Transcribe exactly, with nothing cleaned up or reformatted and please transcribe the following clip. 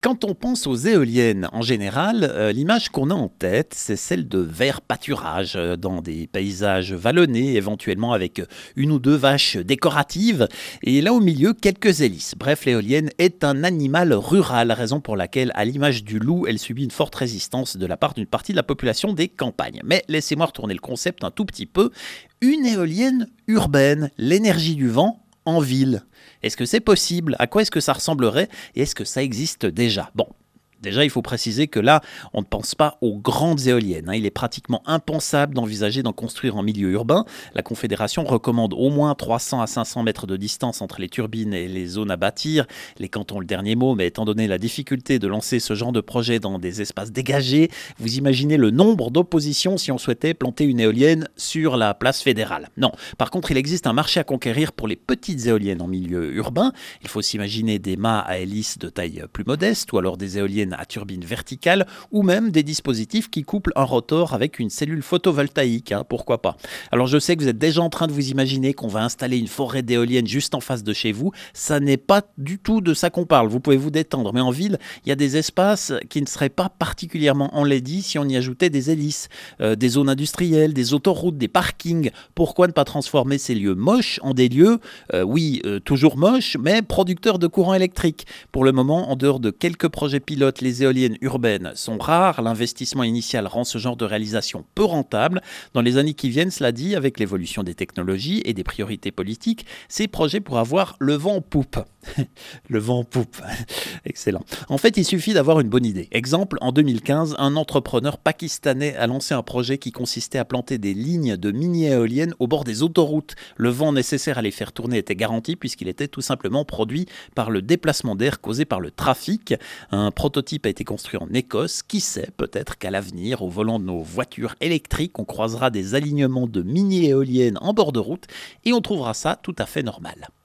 Quand on pense aux éoliennes en général, heu, l'image qu'on a en tête, c'est celle de verts pâturages, heu, dans des paysages vallonnés, éventuellement avec, heu, une ou deux vaches décoratives et là au milieu quelques hélices. Bref, l'éolienne est un animal rural, raison pour laquelle, à l'image du loup, elle subit une forte résistance de la part d'une partie de la population des campagnes. Mais laissez-moi retourner le concept un tout petit peu. Une éolienne urbaine, l'énergie du vent en ville. Est-ce que c'est possible? À quoi est-ce que ça ressemblerait? Et est-ce que ça existe déjà? Bon, déjà, il faut préciser que là, on ne pense pas aux grandes éoliennes, hein. Il est pratiquement impensable d'envisager d'en construire en milieu urbain. La Confédération recommande au moins trois cents à cinq cents mètres de distance entre les turbines et les zones à bâtir. Les cantons ont le dernier mot, mais étant donné la difficulté de lancer ce genre de projet dans des espaces dégagés, vous imaginez le nombre d'oppositions si on souhaitait planter une éolienne sur la place fédérale. Non. Par contre, il existe un marché à conquérir pour les petites éoliennes en milieu urbain. Il faut s'imaginer des mâts à hélice de taille plus modeste ou alors des éoliennes à turbine verticale ou même des dispositifs qui couplent un rotor avec une cellule photovoltaïque, hein, pourquoi pas. Alors je sais que vous êtes déjà en train de vous imaginer qu'on va installer une forêt d'éoliennes juste en face de chez vous. Ça n'est pas du tout de ça qu'on parle, vous pouvez vous détendre. Mais en ville, il y a des espaces qui ne seraient pas particulièrement enlaidis si on y ajoutait des hélices, euh, des zones industrielles, des autoroutes, des parkings. Pourquoi ne pas transformer ces lieux moches en des lieux, euh, oui, euh, toujours moches, mais producteurs de courant électrique? Pour le moment, en dehors de quelques projets pilotes, les éoliennes urbaines sont rares. L'investissement initial rend ce genre de réalisation peu rentable. Dans les années qui viennent, cela dit, avec l'évolution des technologies et des priorités politiques, ces projets pourraient avoir le vent en poupe. Le vent en poupe. Excellent. En fait, il suffit d'avoir une bonne idée. Exemple, en deux mille quinze, un entrepreneur pakistanais a lancé un projet qui consistait à planter des lignes de mini-éoliennes au bord des autoroutes. Le vent nécessaire à les faire tourner était garanti puisqu'il était tout simplement produit par le déplacement d'air causé par le trafic. Un prototype a été construit en Écosse. Qui sait, peut-être qu'à l'avenir, au volant de nos voitures électriques, on croisera des alignements de mini-éoliennes en bord de route et on trouvera ça tout à fait normal.